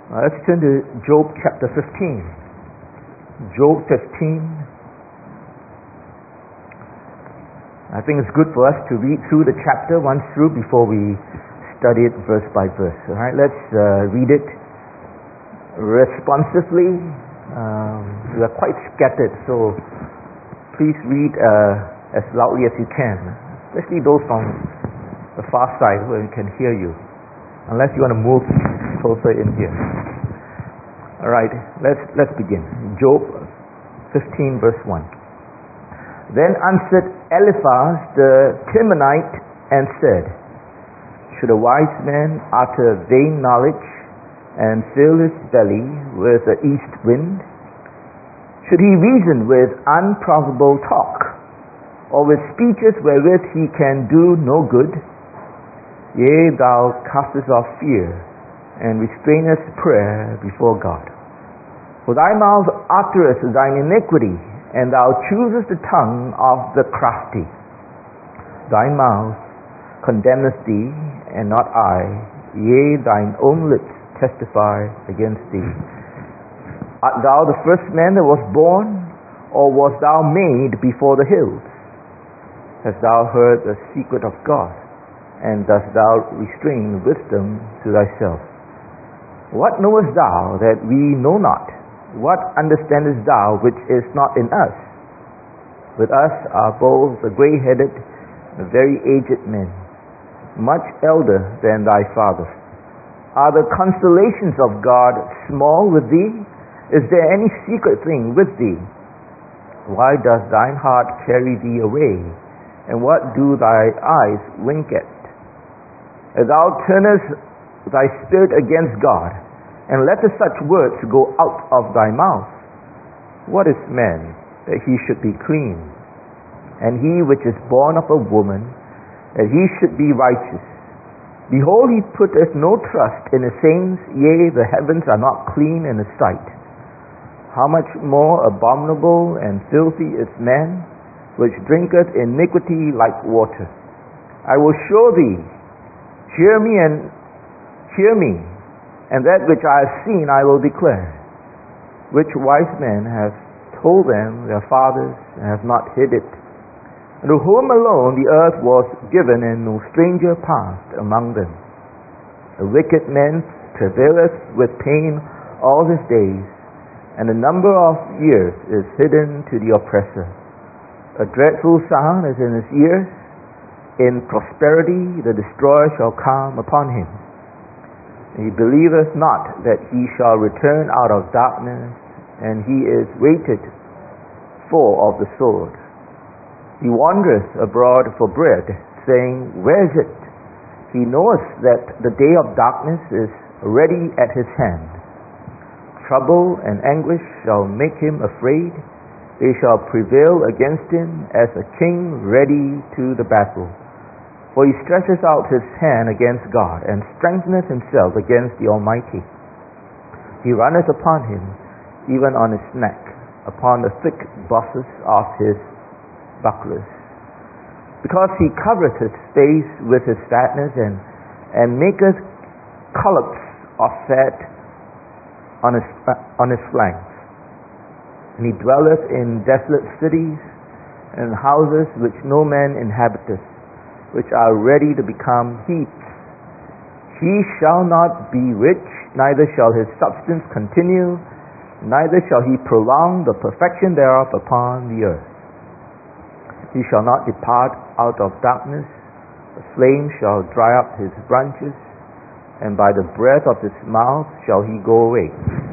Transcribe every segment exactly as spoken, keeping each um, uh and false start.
Uh, let's turn to Job chapter fifteen. Job fifteen. I think it's good for us to read through the chapter once through before we study it verse by verse. All right, let's uh, read it responsively. Um, we are quite scattered, so please read uh, as loudly as you can, especially those from the far side where we can hear you, unless you want to move closer in here. All right, let's let's begin. Job fifteen verse one. Then answered Eliphaz the Temanite and said, should a wise man utter vain knowledge and fill his belly with the east wind? Should he reason with unprofitable talk, or with speeches wherewith he can do no good? Yea, thou castest off fear, and restrainest prayer before God. For thy mouth uttereth thine iniquity, and thou choosest the tongue of the crafty. Thy mouth condemneth thee, and not I. Yea, thine own lips testify against thee. Art thou the first man that was born, or wast thou made before the hills? Hast thou heard the secret of God, and dost thou restrain wisdom to thyself? What knowest thou that we know not? What understandest thou which is not in us? With us are both the grey-headed and the very aged men, much elder than thy fathers. Are the consolations of God small with thee? Is there any secret thing with thee? Why does thine heart carry thee away? And what do thy eyes wink at? As thou turnest thy spirit against God, and lettest such words go out of thy mouth. What is man, that he should be clean? And he which is born of a woman, that he should be righteous. Behold, he putteth no trust in his saints, yea, the heavens are not clean in his sight. How much more abominable and filthy is man, which drinketh iniquity like water. I will show thee, hear me and hear me, and that which I have seen I will declare, which wise men have told them their fathers, and have not hid it. And to whom alone the earth was given, and no stranger passed among them. A wicked man travaileth with pain all his days, and the number of years is hidden to the oppressor. A dreadful sound is in his ears. In prosperity the destroyer shall come upon him. He believeth not that he shall return out of darkness, and he is waited for of the sword. He wandereth abroad for bread, saying, where is it? He knoweth that the day of darkness is ready at his hand. Trouble and anguish shall make him afraid. They shall prevail against him as a king ready to the battle. For he stretches out his hand against God, and strengtheneth himself against the Almighty. He runneth upon him, even on his neck, upon the thick bosses of his bucklers. Because he covereth his face with his fatness, and, and maketh collops of fat on his, uh, on his flanks. And he dwelleth in desolate cities, and houses which no man inhabiteth, which are ready to become heaps. He shall not be rich, neither shall his substance continue, neither shall he prolong the perfection thereof upon the earth. He shall not depart out of darkness, the flame shall dry up his branches, and by the breath of his mouth shall he go away.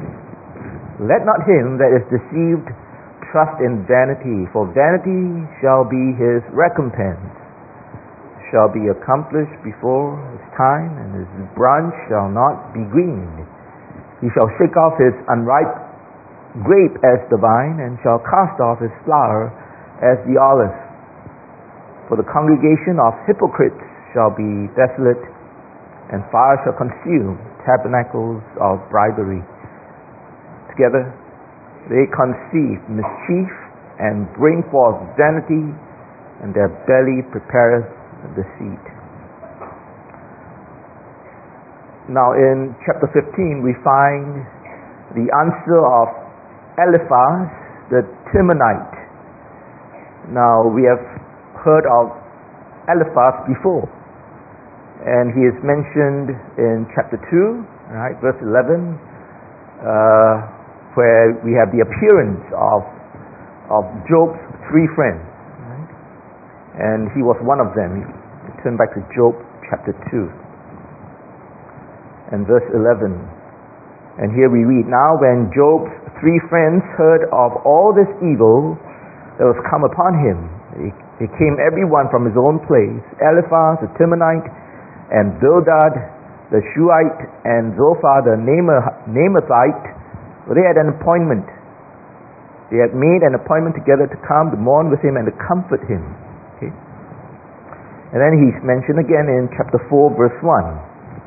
Let not him that is deceived trust in vanity, for vanity shall be his recompense. Shall be accomplished before his time, and his branch shall not be green. He shall shake off his unripe grape as the vine, and shall cast off his flower as the olive. For the congregation of hypocrites shall be desolate, and fire shall consume tabernacles of bribery. Together they conceive mischief, and bring forth vanity, and their belly prepareth deceit. Now in chapter fifteen we find the answer of Eliphaz the Temanite. Now we have heard of Eliphaz before, and he is mentioned in chapter two, right, verse eleven, uh, where we have the appearance of of Job's three friends, right? And he was one of them. Turn back to Job chapter two and verse eleven. And here we read, now when Job's three friends heard of all this evil that was come upon him, they came everyone from his own place, Eliphaz the Temanite, and Bildad the Shuhite, and Zophar the Naamathite. Well, they had an appointment. They had made an appointment together to come to mourn with him and to comfort him. Okay? And then he's mentioned again in chapter four, verse one.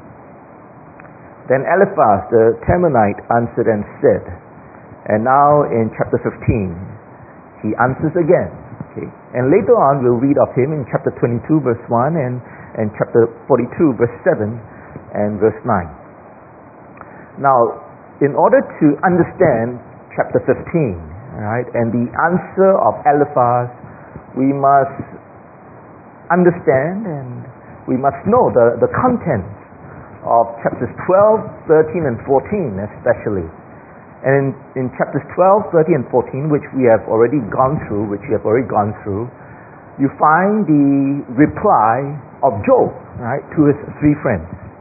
Then Eliphaz the Temanite answered and said, and now in chapter fifteen, he answers again. Okay? And later on we'll read of him in chapter twenty-two, verse one, and, and chapter forty-two, verse seven, and verse nine. Now, in order to understand chapter fifteen, right, and the answer of Eliphaz, we must understand and we must know the, the contents of chapters twelve, thirteen, and fourteen especially. And in, in chapters twelve, thirteen, and fourteen, which we have already gone through, which we have already gone through, you find the reply of Job, right, to his three friends.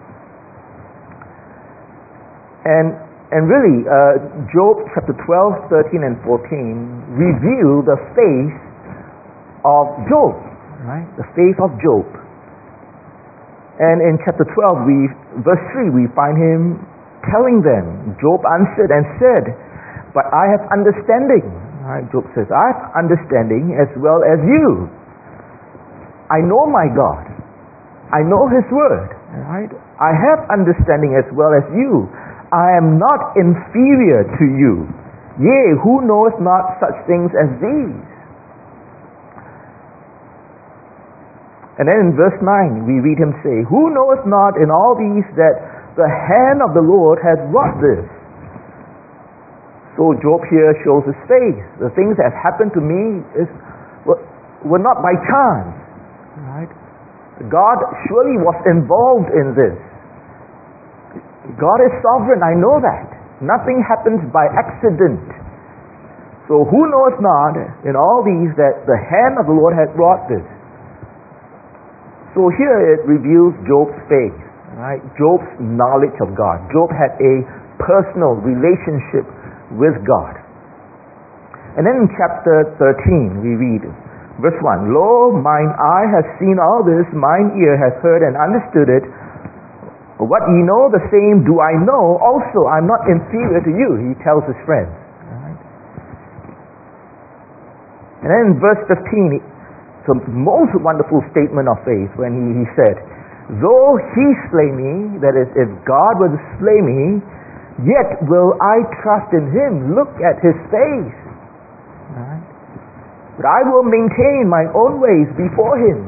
And and really, uh, Job chapter twelve, thirteen, and fourteen reveal the faith of Job, right? The faith of Job. And in chapter twelve, we, verse three, we find him telling them, Job answered and said, but I have understanding. Right? Job says, I have understanding as well as you. I know my God. I know his word. Right? I have understanding as well as you. I am not inferior to you. Yea, who knoweth not such things as these? And then in verse nine we read him say, who knoweth not in all these that the hand of the Lord has wrought this? So Job here shows his faith. The things that have happened to me is, were, were not by chance. Right? God surely was involved in this. God is sovereign, I know that. Nothing happens by accident. So who knoweth not in all these that the hand of the Lord hath wrought this? So here it reveals Job's faith, right? Job's knowledge of God. Job had a personal relationship with God. And then in chapter thirteen we read, verse one, lo, mine eye has seen all this, mine ear has heard and understood it. What ye know, the same do I know. Also, I'm not inferior to you, he tells his friends. Right? And then in verse fifteen, it's a most wonderful statement of faith when he, he said, though he slay me, that is, if God were to slay me, yet will I trust in him. Look at his face. Right? But I will maintain my own ways before him.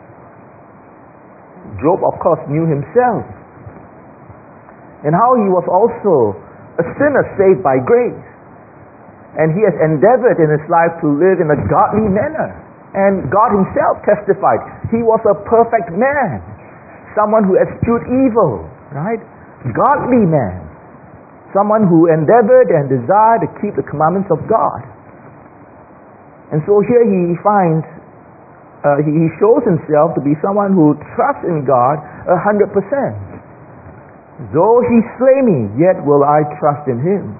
Job, of course, knew himself, and how he was also a sinner saved by grace. And he has endeavored in his life to live in a godly manner. And God himself testified, he was a perfect man. Someone who eschewed evil, right? Godly man. Someone who endeavored and desired to keep the commandments of God. And so here he finds, uh, he, he shows himself to be someone who trusts in God a hundred percent. Though he slay me, yet will I trust in him.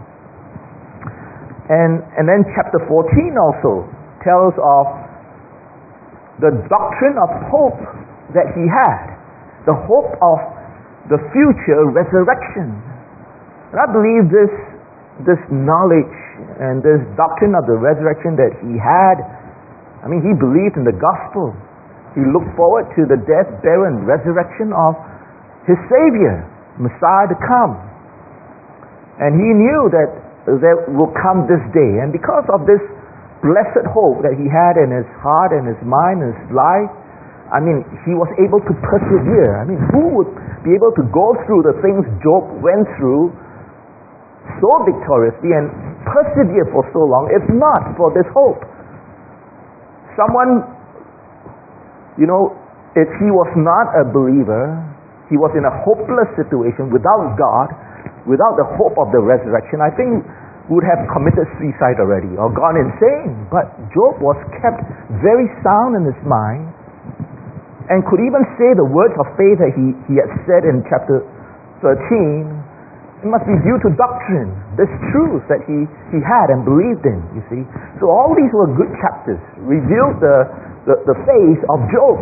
And and then chapter fourteen also tells of the doctrine of hope that he had, the hope of the future resurrection. And I believe this this knowledge and this doctrine of the resurrection that he had, I mean, he believed in the gospel. He looked forward to the death, burial, and resurrection of his Savior, Messiah to come. And he knew that there will come this day. And because of this blessed hope that he had in his heart and his mind and his life, I mean, he was able to persevere. I mean, who would be able to go through the things Job went through so victoriously and persevere for so long if not for this hope? Someone, you know, if he was not a believer, he was in a hopeless situation without God, without the hope of the resurrection, I think would have committed suicide already or gone insane. But Job was kept very sound in his mind and could even say the words of faith that he, he had said in chapter thirteen. It must be due to doctrine, this truth that he, he had and believed in, you see. So all these were good chapters, revealed the, the, the faith of Job.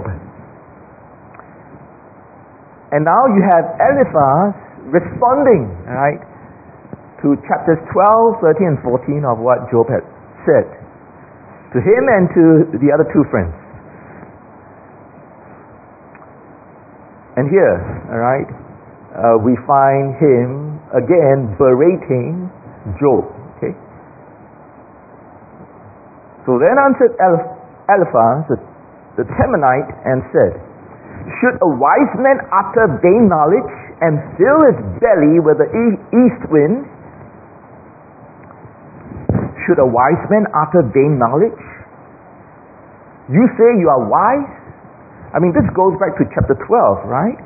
And now you have Eliphaz responding, right, to chapters twelve, thirteen, and fourteen of what Job had said to him and to the other two friends. And here, all right, uh, we find him again berating Job. Okay. So then answered Eliphaz the, the Temanite and said, "Should a wise man utter vain knowledge and fill his belly with the east wind? Should a wise man utter vain knowledge? You say you are wise?" I mean, this goes back to chapter twelve, right?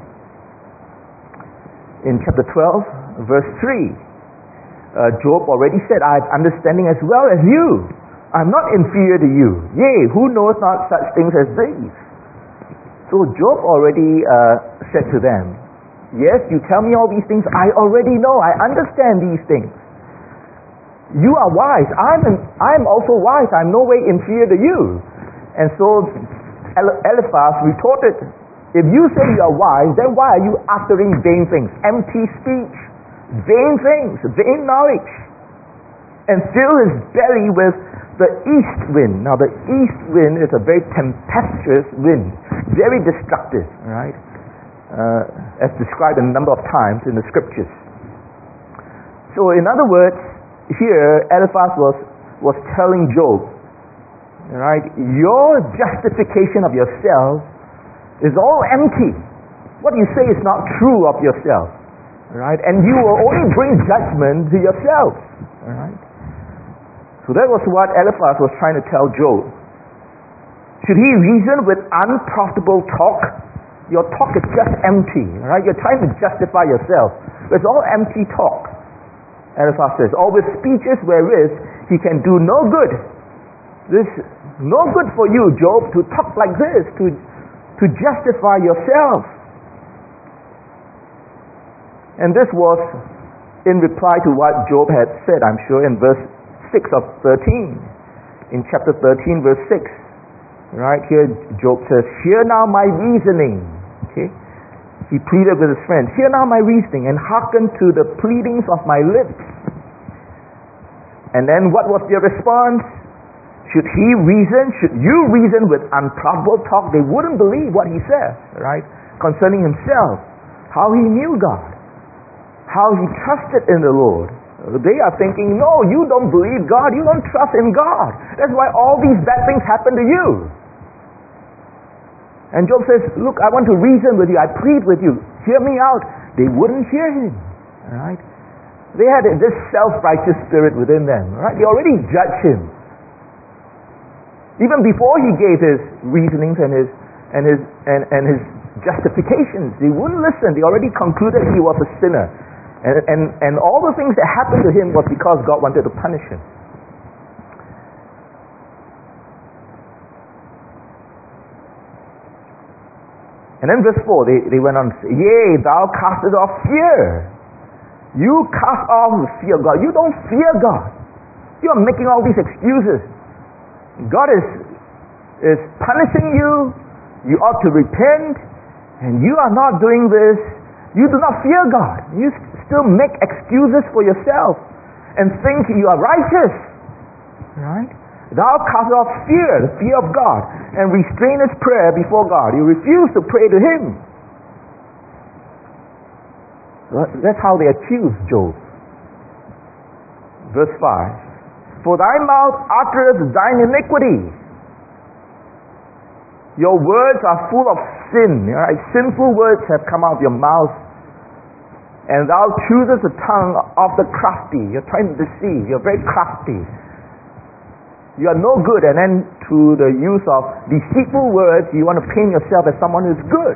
In chapter twelve, verse three, uh, Job already said, "I have understanding as well as you. I am not inferior to you. Yea, who knows not such things as these?" So Job already uh, said to them, "Yes, you tell me all these things. I already know. I understand these things. You are wise. I'm an, I'm also wise. I'm no way inferior to you." And so Eliphaz retorted, "If you say you are wise, then why are you uttering vain things, empty speech, vain things, vain knowledge, and fill his belly with the east wind?" Now the east wind is a very tempestuous wind, very destructive, right? Uh, as described a number of times in the scriptures. So in other words, here Eliphaz was, was telling Job, right, your justification of yourself is all empty. What you say is not true of yourself, right? And you will only bring judgment to yourself, right? So that was what Eliphaz was trying to tell Job. Should he reason with unprofitable talk? Your talk is just empty, right? You're trying to justify yourself. It's all empty talk, Eliphaz says. Or with speeches wherewith he can do no good. This no good for you, Job, to talk like this, to, to justify yourself. And this was in reply to what Job had said, I'm sure, in verse six of thirteen. In chapter thirteen, verse six. Right here, Job says, "Hear now my reasoning." Okay? He pleaded with his friends, "Hear now my reasoning, and hearken to the pleadings of my lips." And then what was their response? Should he reason, should you reason with unprofitable talk? They wouldn't believe what he says, right? Concerning himself, how he knew God, how he trusted in the Lord. They are thinking, no, you don't believe God, you don't trust in God. That's why all these bad things happen to you. And Job says, look, I want to reason with you, I plead with you, hear me out. They wouldn't hear him, right? They had this self-righteous spirit within them, right? They already judged him. Even before he gave his reasonings and his and his and, and his justifications, they wouldn't listen. They already concluded he was a sinner. And, and and all the things that happened to him was because God wanted to punish him. And then verse four, they, they went on to say, "Yea, thou castest off fear." You cast off the fear of God. You don't fear God. You are making all these excuses. God is is punishing you. You ought to repent, and you are not doing this. You do not fear God. You still make excuses for yourself and think you are righteous, right? Thou cast off fear, the fear of God, and restrain his prayer before God. You refuse to pray to him. That's how they accuse Job. Verse five. "For thy mouth uttereth thine iniquity." Your words are full of sin. Right? Sinful words have come out of your mouth. And thou choosest the tongue of the crafty. You're trying to deceive. You're very crafty. You are no good. And then through the use of deceitful words, you want to paint yourself as someone who's good.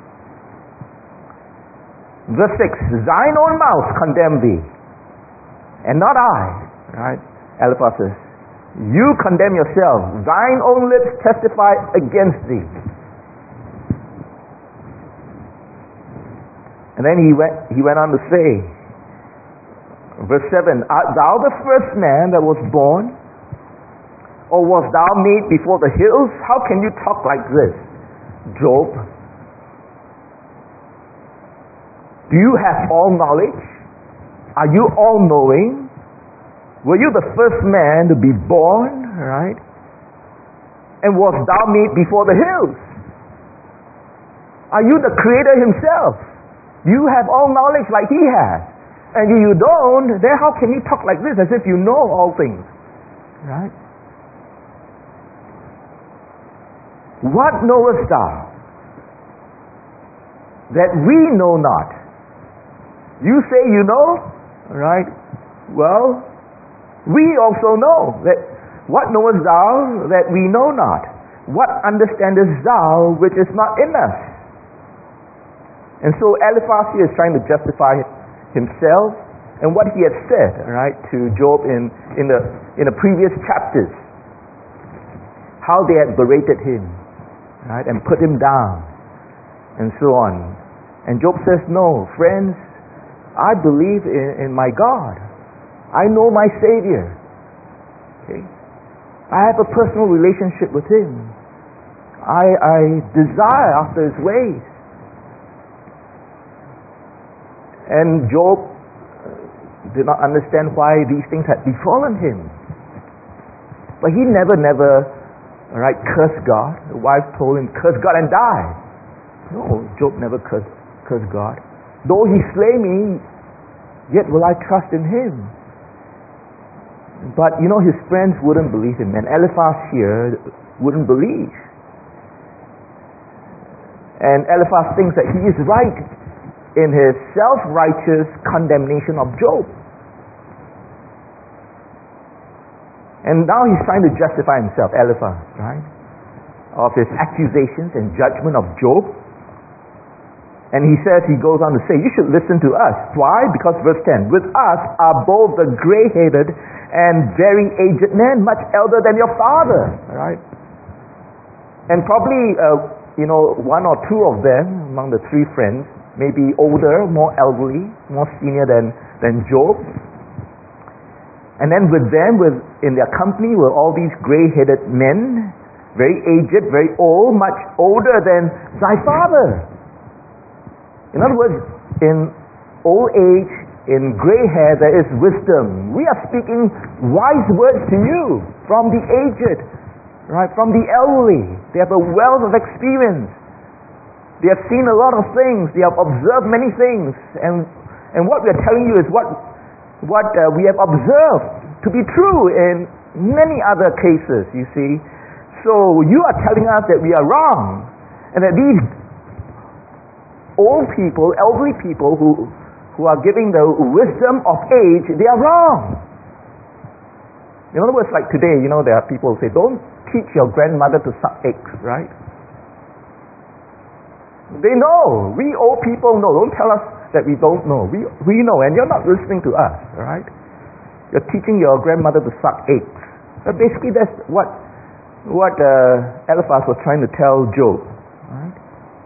Verse six, thine own mouth condemn thee, and not I. Right? Eliphaz says, you condemn yourself. Thine own lips testify against thee. And then he went, he went on to say, verse seven, art thou the first man that was born? Or was thou made before the hills? How can you talk like this, Job? Do you have all knowledge? Are you all knowing? Were you the first man to be born, right? And was thou made before the hills? Are you the creator himself? You have all knowledge like he has. And if you don't, then how can you talk like this as if you know all things? Right? What knowest thou that we know not? You say you know, right? Well, we also know that what knowest thou that we know not? What understandest thou which is not in us? And so Eliphaz here is trying to justify himself and what he had said, right, to Job in, in the in the previous chapters. How they had berated him, right, and put him down, and so on. And Job says, no, friends, I believe in, in my God. I know my Savior. Okay? I have a personal relationship with Him. I, I desire after His ways. And Job did not understand why these things had befallen him. But he never, never, right, cursed God. The wife told him, curse God and die. No, Job never cursed, cursed God. Though he slay me, yet will I trust in him. But, you know, his friends wouldn't believe him. And Eliphaz here wouldn't believe. And Eliphaz thinks that he is right in his self-righteous condemnation of Job. And now he's trying to justify himself, Eliphaz, right? Of his accusations and judgment of Job. And he says, he goes on to say, you should listen to us. Why? Because verse ten, with us are both the gray-headed and very aged men, much elder than your father. Right? And probably, uh, you know, one or two of them, among the three friends, may be older, more elderly, more senior than, than Job. And then with them, with in their company, were all these gray-headed men, very aged, very old, much older than thy father. In other words, in old age, in gray hair, there is wisdom. We are speaking wise words to you from the aged, right? From the elderly. They have a wealth of experience. They have seen a lot of things. They have observed many things. And and what we are telling you is what what uh, we have observed to be true in many other cases, you see. So you are telling us that we are wrong, and that these old people, elderly people who who are giving the wisdom of age, they are wrong. In other words, like today, you know, there are people who say, don't teach your grandmother to suck eggs, right? They know. We old people know. Don't tell us that we don't know. We we know, and you're not listening to us, right? You're teaching your grandmother to suck eggs. But basically, that's what what uh, Eliphaz was trying to tell Job, right?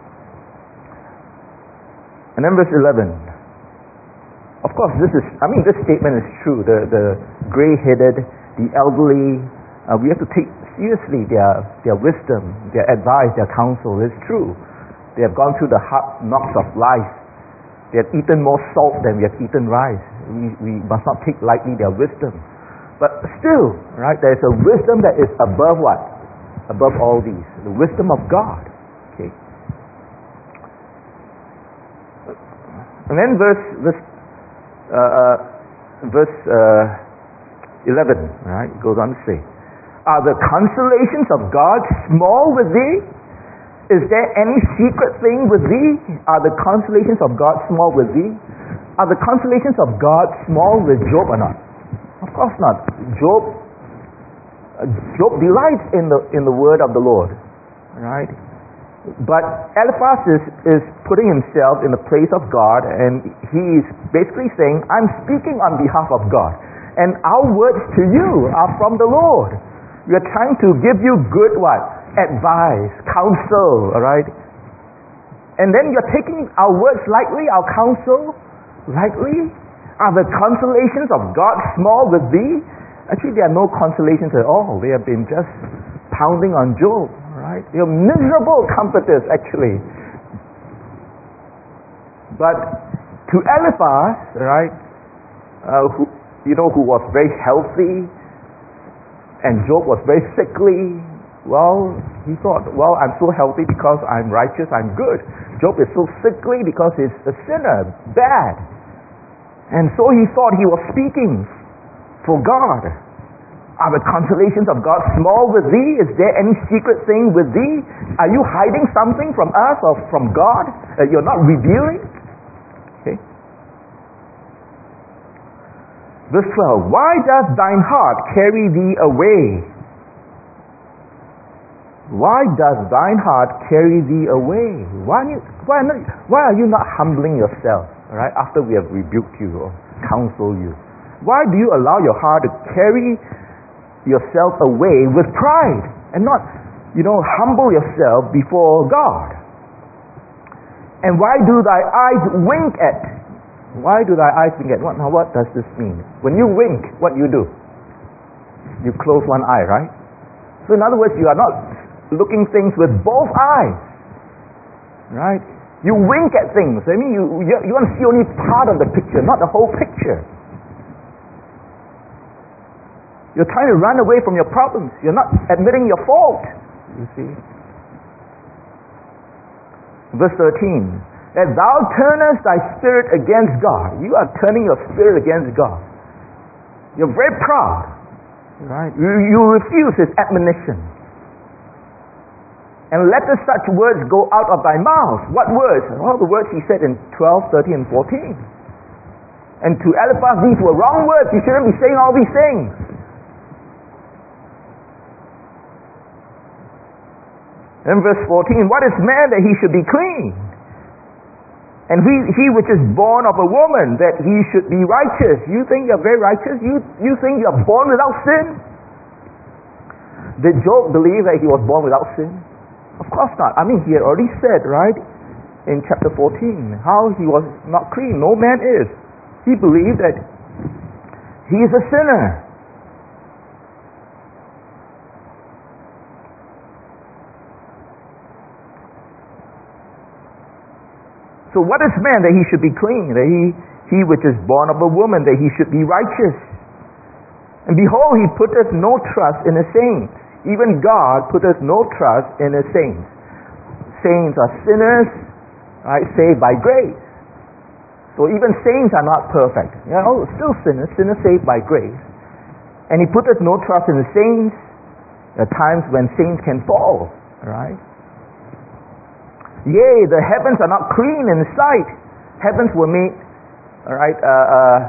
And then verse eleven. Of course, this is, I mean, this statement is true. The the gray-headed, the elderly, uh, we have to take seriously their their wisdom, their advice, their counsel. It's true. They have gone through the hard knocks of life. They have eaten more salt than we have eaten rice. We we must not take lightly their wisdom. But still, right, there is a wisdom that is above what? Above all these. The wisdom of God. Okay. And then verse verse uh, uh, verse uh, eleven, right, goes on to say, are the consolations of God small with thee, Is there any secret thing with thee? Are the consolations of God small with thee? Are the consolations of God small with Job or not? Of course not. Job, uh, Job delights in the in the word of the Lord, right? But Eliphaz is, is putting himself in the place of God, and he is basically saying, I'm speaking on behalf of God, and our words to you are from the Lord. We are trying to give you good what? Advice, counsel, all right? And then you're taking our words lightly, our counsel lightly? Are the consolations of God small with thee? Actually, there are no consolations at all. They have been just pounding on Job, right? They are miserable comforters, actually. But to Eliphaz, right, uh, who, you know, who was very healthy, and Job was very sickly, well, he thought, well, I'm so healthy because I'm righteous, I'm good. Job is so sickly because he's a sinner, bad. And so he thought he was speaking for God. Are the consolations of God small with thee? Is there any secret thing with thee? Are you hiding something from us or from God that you're not revealing? Okay. Verse twelve, why does thine heart carry thee away? Why does thine heart carry thee away? Why, why, not, why are you not humbling yourself, all right, after we have rebuked you or counseled you? Why do you allow your heart to carry yourself away with pride and not, you know, humble yourself before God? And why do thy eyes wink at? Why do thy eyes wink at? What, now what does this mean? When you wink, what do you do? You close one eye, right? So in other words, you are not looking things with both eyes, right? You wink at things. I mean, you, you you want to see only part of the picture, not the whole picture. You're trying to run away from your problems. You're not admitting your fault. You see. Verse thirteen, that thou turnest thy spirit against God. You are turning your spirit against God. You're very proud, right? You, you refuse His admonition. And lettest such words go out of thy mouth. What words? All the words he said in twelve, thirteen, and fourteen. And to Eliphaz, these were wrong words. You shouldn't be saying all these things. In verse fourteen, what is man that he should be clean? And he, he which is born of a woman, that he should be righteous. You think you're very righteous? You, you think you're born without sin? Did Job believe that he was born without sin? Of course not. I mean, he had already said, right, in chapter fourteen, how he was not clean. No man is. He believed that he is a sinner. So what is man that he should be clean? That he, he which is born of a woman, that he should be righteous. And behold, he putteth no trust in a saint. Even God putteth no trust in His saints. Saints are sinners, right, saved by grace. So even saints are not perfect. You know, still sinners, sinners saved by grace. And He putteth no trust in the saints. There are times when saints can fall, right? Yea, the heavens are not clean in His sight. Heavens were made, all right, uh, uh,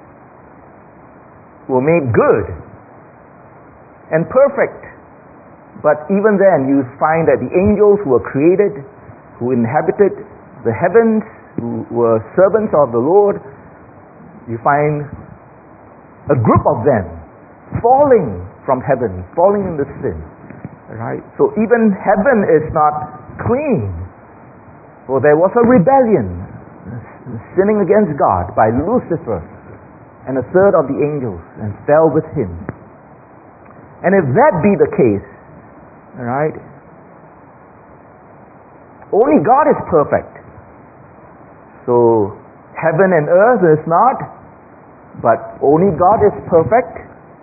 were made good and perfect. But even then, you find that the angels who were created, who inhabited the heavens, who were servants of the Lord, you find a group of them falling from heaven, falling into sin. Right? So even heaven is not clean. For there was a rebellion, sinning against God by Lucifer and a third of the angels, and fell with him. And if that be the case, right, only God is perfect. So heaven and earth is not, but only God is perfect.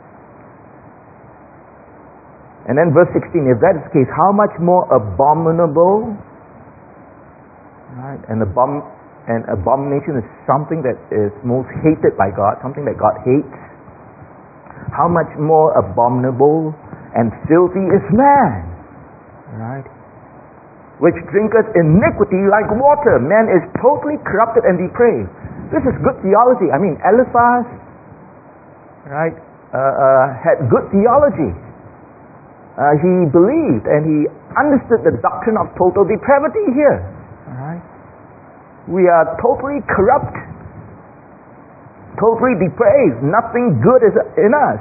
And then verse sixteen, if that is the case, how much more abominable, right? And abom- and abomination is something that is most hated by God, something that God hates. How much more abominable and filthy is man, right? which drinketh iniquity like water. Man is totally corrupted and depraved. This is good theology. I mean, Eliphaz, right, uh, uh, had good theology. Uh, he believed and he understood the doctrine of total depravity here. All right? We are totally corrupt, totally depraved. Nothing good is in us.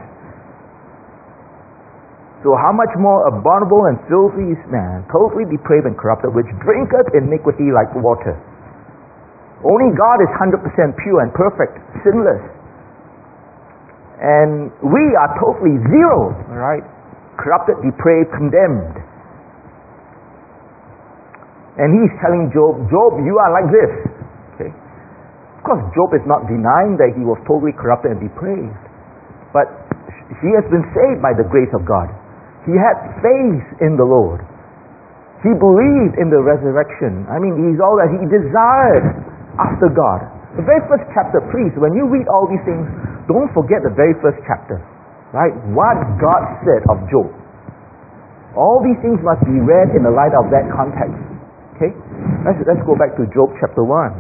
So how much more abominable and filthy is man, totally depraved and corrupted, which drinketh iniquity like water. Only God is one hundred percent pure and perfect, sinless. And we are totally zero, right? Corrupted, depraved, condemned. And he's telling Job, Job, you are like this. Okay? Of course, Job is not denying that he was totally corrupted and depraved. But he has been saved by the grace of God. He had faith in the Lord. He believed in the resurrection. I mean, he's all that. He desired after God. The very first chapter, please, when you read all these things, don't forget the very first chapter. Right? What God said of Job. All these things must be read in the light of that context. Okay? Let's, let's go back to Job chapter one.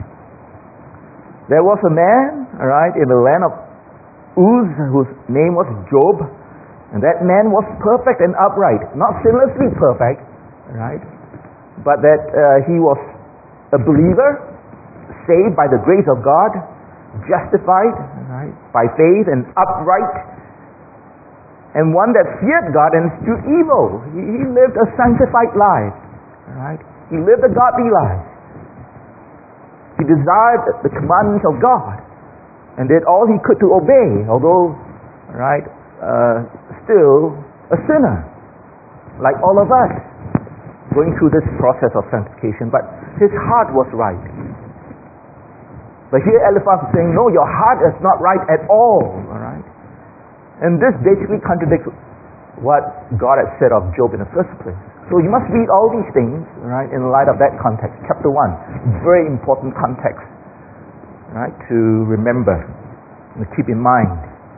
There was a man, all right, in the land of Uz, whose name was Job. And that man was perfect and upright, not sinlessly perfect, right? But that uh, he was a believer, saved by the grace of God, justified, right, by faith and upright, and one that feared God and eschewed evil. He, he lived a sanctified life, right? He lived a godly life. He desired the commandments of God and did all he could to obey, although, right, uh, still a sinner, like all of us, going through this process of sanctification. But his heart was right. But here Eliphaz is saying, no, your heart is not right at all. All right? And this basically contradicts what God had said of Job in the first place. So you must read all these things, right, in light of that context. Chapter one, very important context, right, to remember and keep in mind.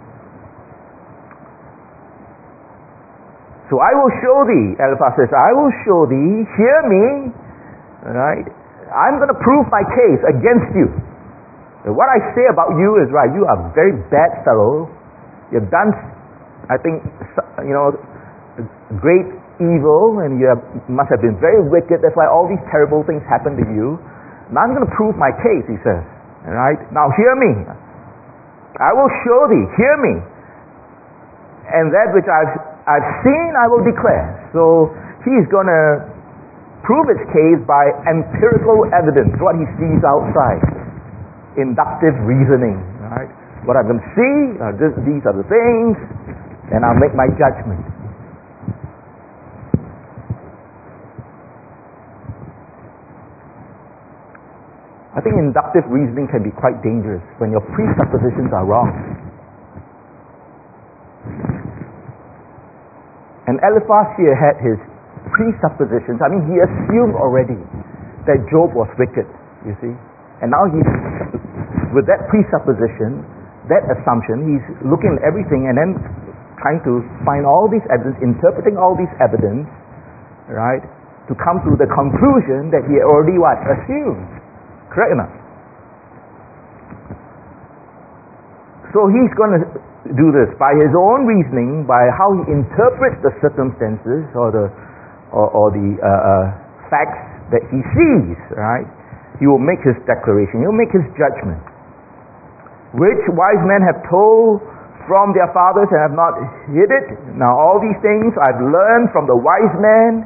So I will show thee, Eliphaz says, I will show thee, hear me, right? I'm going to prove my case against you. What I say about you is right. You are a very bad fellow. You've done, I think, you know, great evil, and you have, must have been very wicked. That's why all these terrible things happen to you. Now I'm going to prove my case, he says. All right? Now hear me. I will show thee, hear me. And that which I've I've seen, I will declare. So he's going to prove his case by empirical evidence, what he sees outside. Inductive reasoning. Right? What I'm going to see, uh, this, these are the things, and I'll make my judgment. I think inductive reasoning can be quite dangerous when your presuppositions are wrong. And Eliphaz here had his presuppositions. I mean, he assumed already that Job was wicked, you see. And now he's, with that presupposition, that assumption, he's looking at everything and then trying to find all these evidence, interpreting all these evidence, right, to come to the conclusion that he already what? Assumed. Correct enough? So he's going to do this by his own reasoning, by how he interprets the circumstances or the or, or the uh, uh, facts that he sees. Right? He will make his declaration. He will make his judgment. Which wise men have told from their fathers and have not hid it. Now all these things I've learned from the wise men,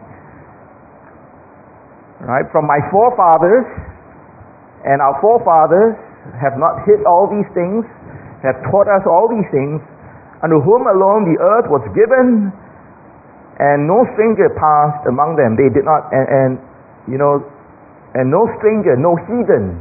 right? From my forefathers, and our forefathers have not hid all these things, have taught us all these things, unto whom alone the earth was given, and no stranger passed among them. They did not, and, and you know, and no stranger, no heathen,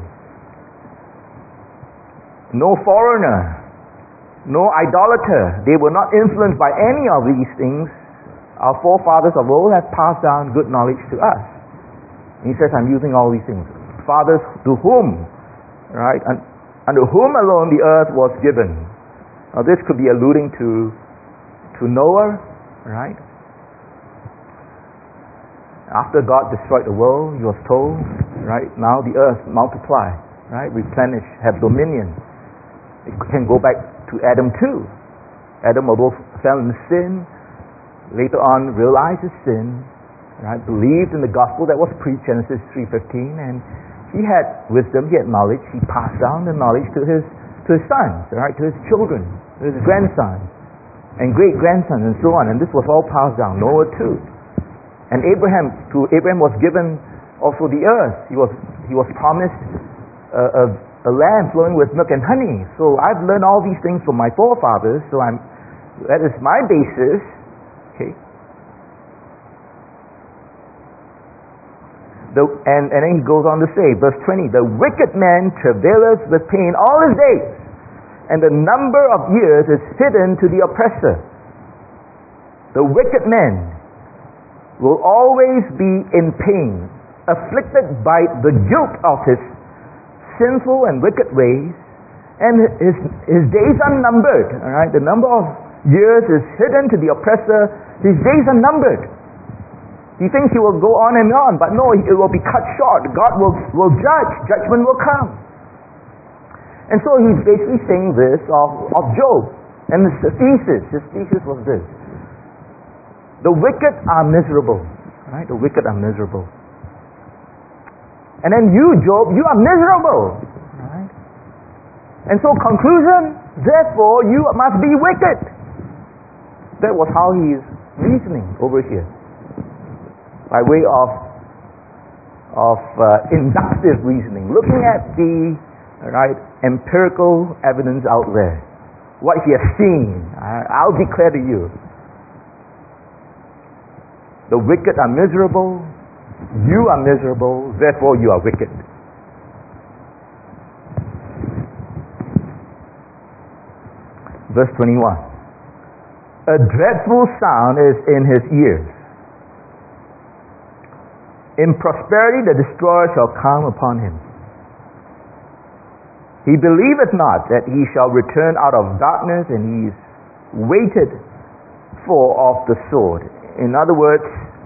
no foreigner, no idolater. They were not influenced by any of these things. Our forefathers of old have passed down good knowledge to us. And he says, I'm using all these things. Fathers to whom, right? And unto whom alone the earth was given. Now this could be alluding to to Noah, right? After God destroyed the world, he was told, right, now the earth multiply, right, replenish, have dominion. It can go back to Adam too. Adam, although fell in sin, later on realized his sin, right, believed in the gospel that was preached, Genesis three fifteen, and he had wisdom, he had knowledge. He passed down the knowledge to his to his sons, right, to his children, to his grandsons, and great grandsons, and so on. And this was all passed down. Noah too. And Abraham, to Abraham was given also the earth. He was he was promised a, a, a land flowing with milk and honey. So I've learned all these things from my forefathers. So I'm that is my basis. Okay. The, and, and then he goes on to say, verse twenty, the wicked man travaileth with pain all his days, and the number of years is hidden to the oppressor. The wicked man will always be in pain, afflicted by the guilt of his sinful and wicked ways, and his, his days are numbered. All right? The number of years is hidden to the oppressor. His days are numbered. He thinks he will go on and on, but no, it will be cut short. God will, will judge. Judgment will come. And so he's basically saying this of, of Job. And the thesis, his thesis was this. The wicked are miserable. Right? The wicked are miserable. And then you, Job, you are miserable. Right? And so conclusion, therefore you must be wicked. That was how he is reasoning over here. By way of of uh, inductive reasoning, looking at the right empirical evidence out there, what he has seen. I, I'll declare to you, the wicked are miserable, you are miserable, therefore you are wicked. Verse twenty-one. A dreadful sound is in his ears. In prosperity the destroyer shall come upon him. He believeth not that he shall return out of darkness, and he is waited for of the sword. In other words,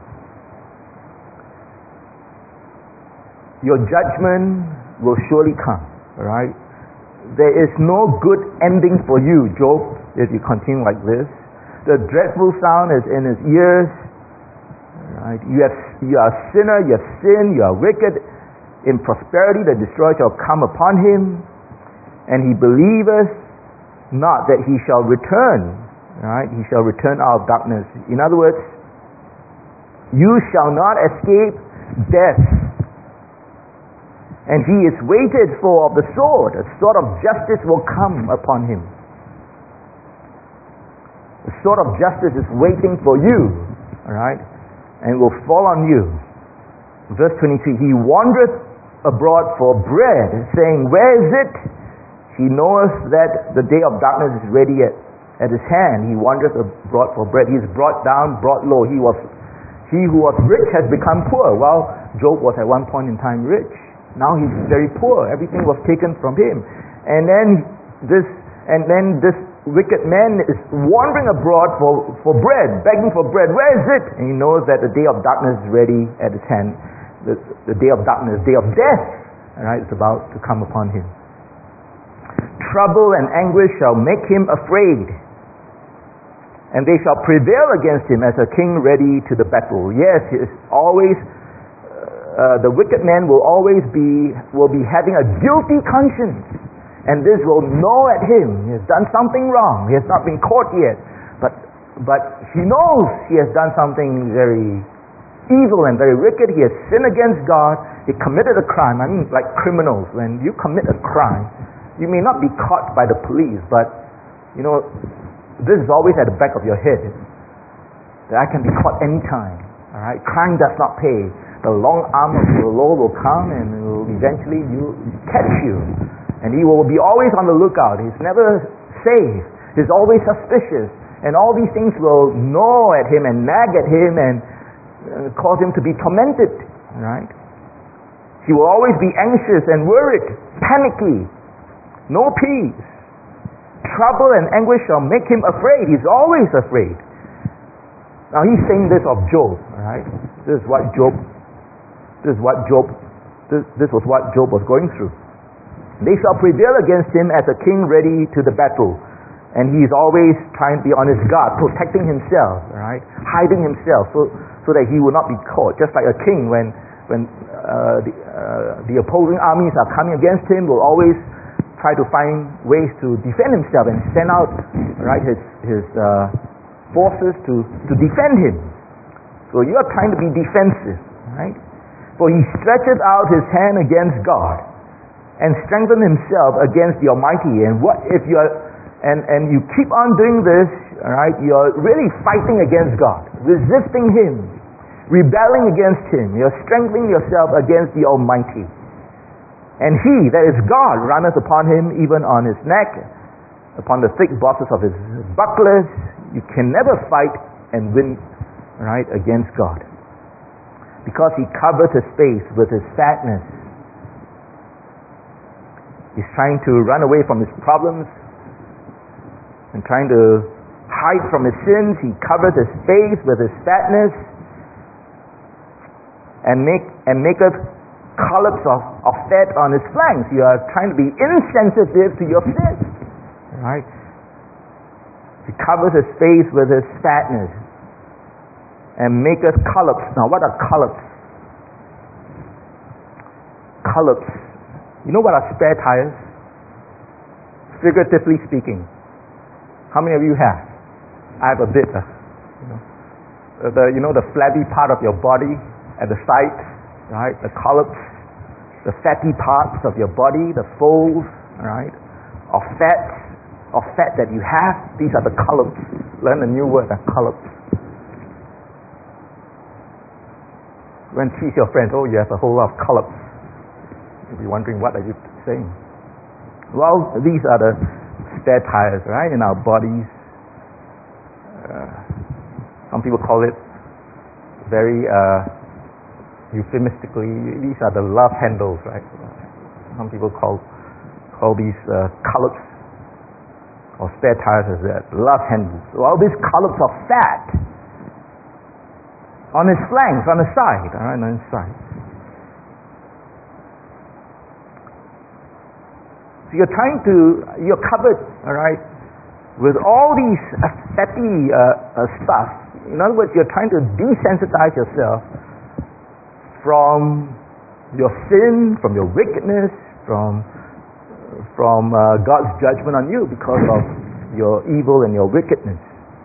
your judgment will surely come. Right? There is no good ending for you, Job, if you continue like this. The dreadful sound is in his ears. Right? You have, you are a sinner, you have sinned, you are wicked. In prosperity the destroyer shall come upon him, and he believeth not that he shall return. Right? He shall return out of darkness. In other words, you shall not escape death. And he is waited for of the sword. A sword of justice will come upon him. The sword of justice is waiting for you. Alright? And will fall on you. Verse twenty-three, he wandereth abroad for bread, saying, where is it? He knoweth that the day of darkness is ready at, at his hand. He wandereth abroad for bread. He is brought down, brought low. He was he who was rich has become poor. While Job was at one point in time rich. Now he's very poor. Everything was taken from him. And then this and then this wicked man is wandering abroad for, for bread, begging for bread. Where is it? And he knows that the day of darkness is ready at his hand. The, the day of darkness, day of death, right, is about to come upon him. Trouble and anguish shall make him afraid, and they shall prevail against him as a king ready to the battle. Yes, he is always uh, the wicked man will always be will be having a guilty conscience. And this will gnaw at him. He has done something wrong. He has not been caught yet. But but he knows he has done something very evil and very wicked. He has sinned against God. He committed a crime. I mean, like criminals. When you commit a crime, you may not be caught by the police, but, you know, this is always at the back of your head. That I can be caught anytime. All right? Crime does not pay. The long arm of the Lord will come and will eventually you catch you. And he will be always on the lookout. He's never safe. He's always suspicious. And all these things will gnaw at him and nag at him and uh, cause him to be tormented. Right? He will always be anxious and worried, panicky, no peace. Trouble and anguish shall make him afraid. He's always afraid. Now he's saying this of Job. Right? This is what Job, this is what Job, this, this was what Job was going through. They shall prevail against him as a king ready to the battle. And he is always trying to be on his guard, protecting himself, right? Hiding himself so, so that he will not be caught. Just like a king, when, when uh, the, uh, the opposing armies are coming against him, will always try to find ways to defend himself and send out, right, his, his uh, forces to, to defend him. So you are trying to be defensive, right? For he stretches out his hand against God and strengthens himself against the Almighty. And what if you are And, and you keep on doing this, all right, you're really fighting against God, resisting Him, rebelling against Him. You're strengthening yourself against the Almighty. And He, that is God, runneth upon him, even on his neck, upon the thick bosses of his bucklers. You can never fight and win, all right, against God. Because He covered his face with his fatness. He's trying to run away from his problems, and trying to hide from his sins. He covers his face with his fatness, and make and maketh collops of, of fat on his flanks. You are trying to be insensitive to your sins, right? He covers his face with his fatness and maketh collops. Now, what are collops? Collops. You know what are spare tires? Figuratively speaking. How many of you have? I have a bit. Uh, you know, the you know the flabby part of your body at the sides, right? The collops, the fatty parts of your body, the folds, right? Of fat, of fat that you have. These are the collops. Learn a new word, uh, collops. When tease your friends, oh, you have a whole lot of collops. You'll be wondering, what are you saying? Well, these are the spare tires, right, in our bodies. Uh, some people call it very uh, euphemistically, these are the love handles, right? Some people call call these uh, collops or spare tires as that, love handles. Well, these collops of fat on his flanks, on the side, all right, on his side. So you're trying to, you're covered, all right, with all these uh, fatty uh, uh, stuff. In other words, you're trying to desensitize yourself from your sin, from your wickedness, from from uh, God's judgment on you because of your evil and your wickedness.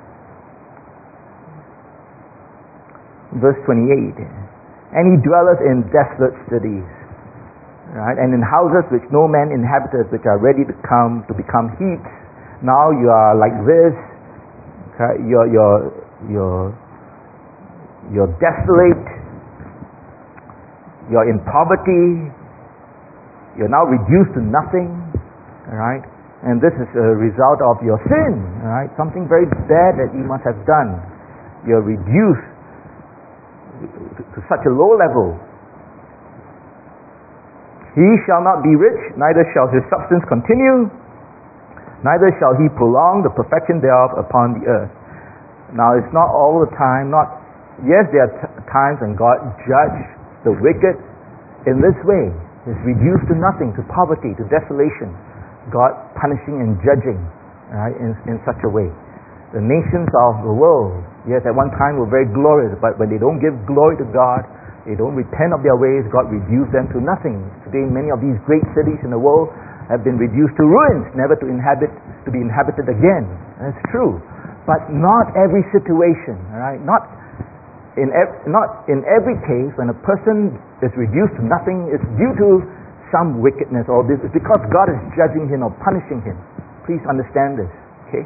Verse twenty-eight, and he dwelleth in desolate cities, right, and in houses which no man inhabiteth, which are ready to come to become heaps. Now you are like this. Okay? You're you're you're you're desolate. You're in poverty. You're now reduced to nothing. All right, and this is a result of your sin. All right, something very bad that you must have done. You're reduced to, to such a low level. He shall not be rich, neither shall his substance continue, neither shall he prolong the perfection thereof upon the earth. Now, it's not all the time, not, yes, there are t- times when God judges the wicked in this way. It's reduced to nothing, to poverty, to desolation. God punishing and judging, right, in, in such a way. The nations of the world, yes, at one time were very glorious, but when they don't give glory to God, they don't repent of their ways, God reduced them to nothing. Today, many of these great cities in the world have been reduced to ruins, never to inhabit, to be inhabited again. That's true. But not every situation, all right? Not in ev- not in every case when a person is reduced to nothing, it's due to some wickedness, or this is because God is judging him or punishing him. Please understand this, okay?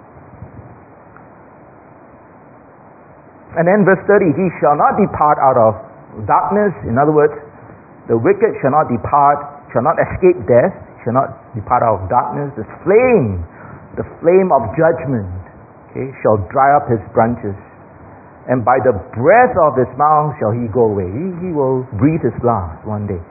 And then verse thirty, he shall not depart out of darkness. In other words, the wicked shall not depart, shall not escape death, shall not depart out of darkness. The flame, the flame of judgment, okay, shall dry up his branches. And by the breath of his mouth shall he go away. He, he will breathe his last one day.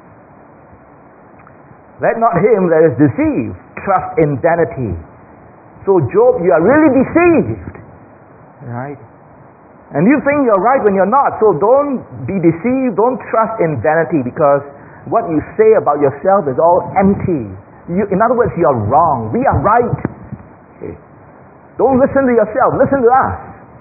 Let not him that is deceived trust in vanity. So Job, you are really deceived, right? And you think you're right when you're not. So don't be deceived. Don't trust in vanity, because what you say about yourself is all empty. You, in other words, you're wrong. We are right. Okay. Don't listen to yourself. Listen to us.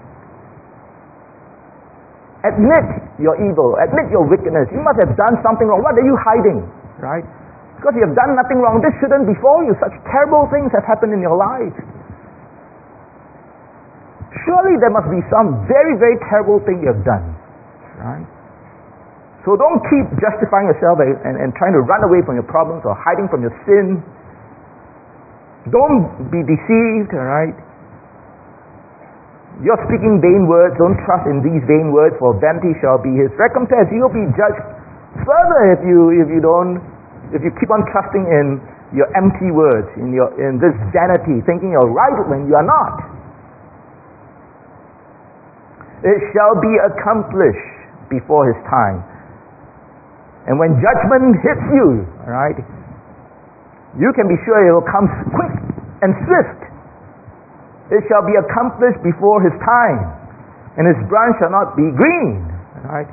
Admit your evil. Admit your wickedness. You must have done something wrong. What are you hiding? Right? Because you have done nothing wrong. This shouldn't befall you. Such terrible things have happened in your life. Surely there must be some very, very terrible thing you have done. Right? So don't keep justifying yourself and, and, and trying to run away from your problems or hiding from your sin. Don't be deceived, alright? You're speaking vain words. Don't trust in these vain words, for vanity shall be his recompense. You'll be judged further if you if you don't if you keep on trusting in your empty words, in your in this vanity, thinking you're right when you are not. It shall be accomplished before his time. And when judgment hits you, alright, you can be sure it will come quick and swift. It shall be accomplished before his time, and his branch shall not be green. Alright?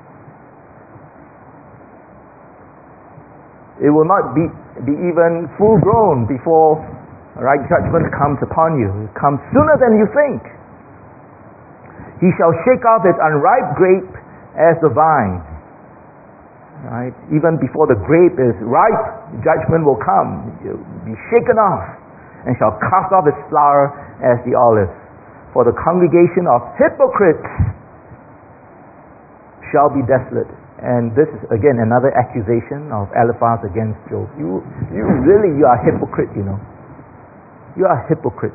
It will not be, be even full grown before, alright, judgment comes upon you. It comes sooner than you think. He shall shake off his unripe grape as the vine. Right? Even before the grape is ripe, judgment will come. It will be shaken off, and shall cast off its flower as the olive. For the congregation of hypocrites shall be desolate. And this is again another accusation of Eliphaz against Job. You, you really, you are a hypocrite, you know. You are a hypocrite.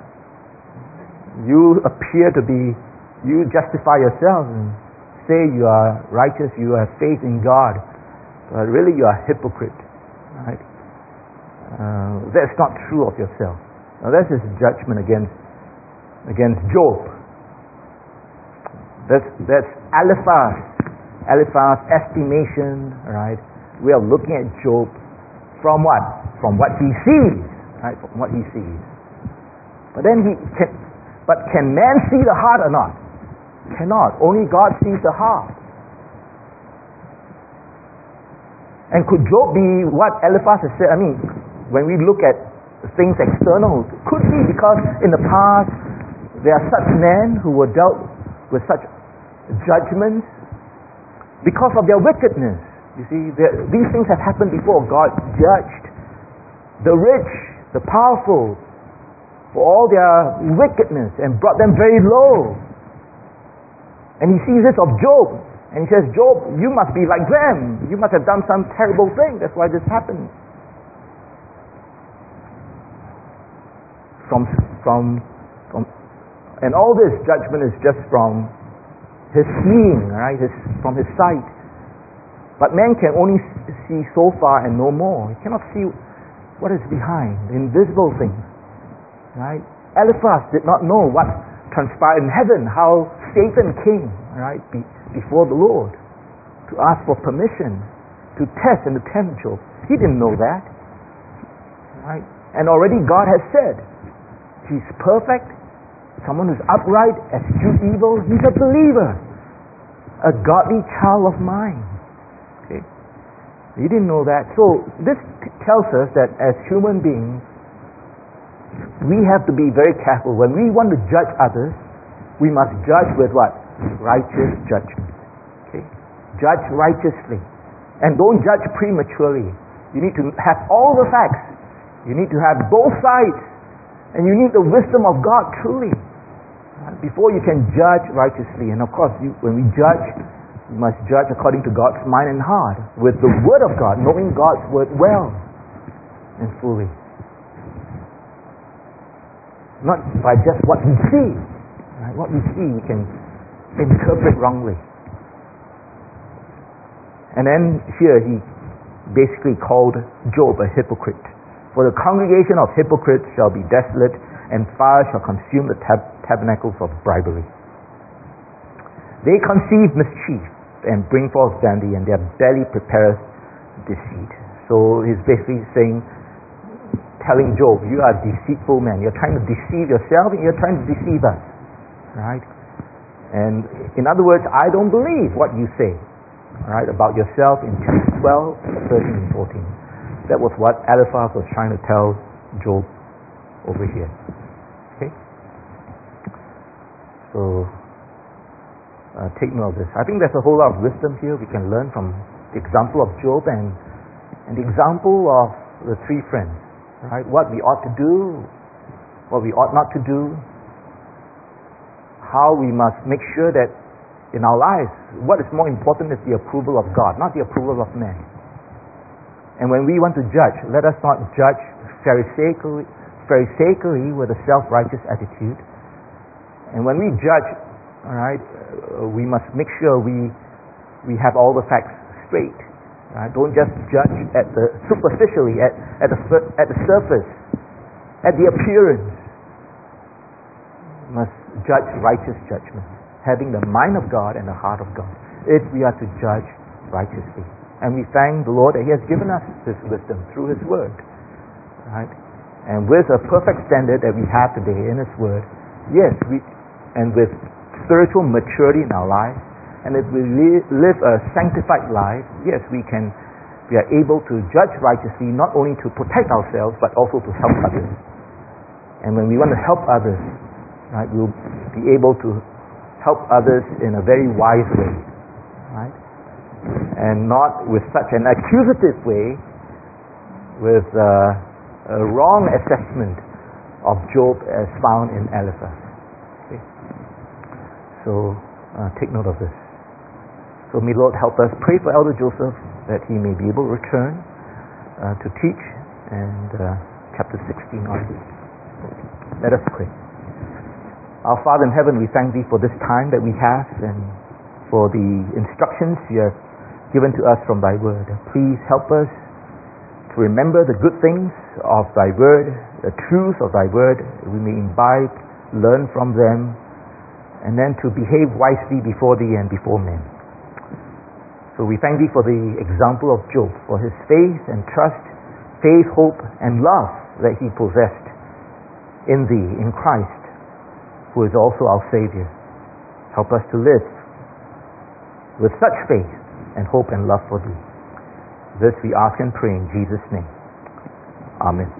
You appear to be, you justify yourself and say you are righteous, you have faith in God, but really you are a hypocrite. Right? Uh, that's not true of yourself. Now that's his judgment against against Job. That's that's Eliphaz, Eliphaz estimation. Right? We are looking at Job from what? From what he sees. Right? From what he sees. But then he can. But can man see the heart or not? Cannot. Only God sees the heart. And could Job be what Eliphaz has said? I mean, when we look at things external, could be, because in the past there are such men who were dealt with such judgments because of their wickedness. You see, these things have happened before. God judged the rich, the powerful, for all their wickedness and brought them very low. And he sees this of Job, and he says, Job, you must be like them. You must have done some terrible thing. That's why this happened. From, from, from, and all this judgment is just from his seeing, right? His, from his sight. But man can only see so far and no more. He cannot see what is behind, the invisible things. Right? Eliphaz did not know what transpired in heaven, how Satan came, right, be, before the Lord to ask for permission to test and to tempt Job. He didn't know that. Right? And already God has said, he's perfect, someone who's upright, eschews evil, he's a believer, a godly child of mine. Okay? He didn't know that. So this t- tells us that as human beings, we have to be very careful. When we want to judge others, we must judge with what? Righteous judgment. Okay? Judge righteously. And don't judge prematurely. You need to have all the facts. You need to have both sides. And you need the wisdom of God truly, right, before you can judge righteously. And of course, you, when we judge, we must judge according to God's mind and heart, with the Word of God, knowing God's Word well and fully. Not by just what we see. Right? What we see, we can interpret wrongly. And then here he basically called Job a hypocrite. For the congregation of hypocrites shall be desolate, and fire shall consume the tab- tabernacles of bribery. They conceive mischief and bring forth vanity, and their belly prepareth deceit. So he's basically saying, telling Job, you are a deceitful man. You're trying to deceive yourself and you're trying to deceive us. Right? And in other words, I don't believe what you say, right, about yourself in chapter twelve, thirteen, and fourteen. That was what Eliphaz was trying to tell Job over here. Okay? So, uh, take note of this. I think there's a whole lot of wisdom here we can learn from the example of Job and, and the example of the three friends, right? What we ought to do, what we ought not to do, how we must make sure that in our lives, what is more important is the approval of God, not the approval of men. And when we want to judge, let us not judge pharisaical, pharisaical with a self-righteous attitude. And when we judge, all right, uh, we must make sure we we have all the facts straight. Right? Don't just judge at the superficially, at at the at the surface, at the appearance. We must judge righteous judgment, having the mind of God and the heart of God, if we are to judge righteously. And we thank the Lord that He has given us this wisdom through His Word. Right? And with a perfect standard that we have today in His Word, yes, we, and with spiritual maturity in our lives, and if we li- live a sanctified life, yes, we can, we are able to judge righteously, not only to protect ourselves, but also to help others. And when we want to help others, right, we'll be able to help others in a very wise way, right? And not with such an accusative way, with uh, a wrong assessment of Job as found in Eliphaz. Okay. So uh, take note of this. So may Lord help us. Pray for Elder Joseph that he may be able to return uh, to teach, and uh, chapter sixteen on. Let us pray. Our Father in heaven, we thank Thee for this time that we have and for the instructions You have given to us from Thy Word. Please help us to remember the good things of Thy Word, the truth of Thy Word. We may imbibe, learn from them, and then to behave wisely before Thee and before men. So we thank Thee for the example of Job, for his faith and trust, faith, hope, and love that he possessed in Thee, in Christ, who is also our Savior. Help us to live with such faith and hope and love for Thee. This we ask and pray in Jesus' name. Amen.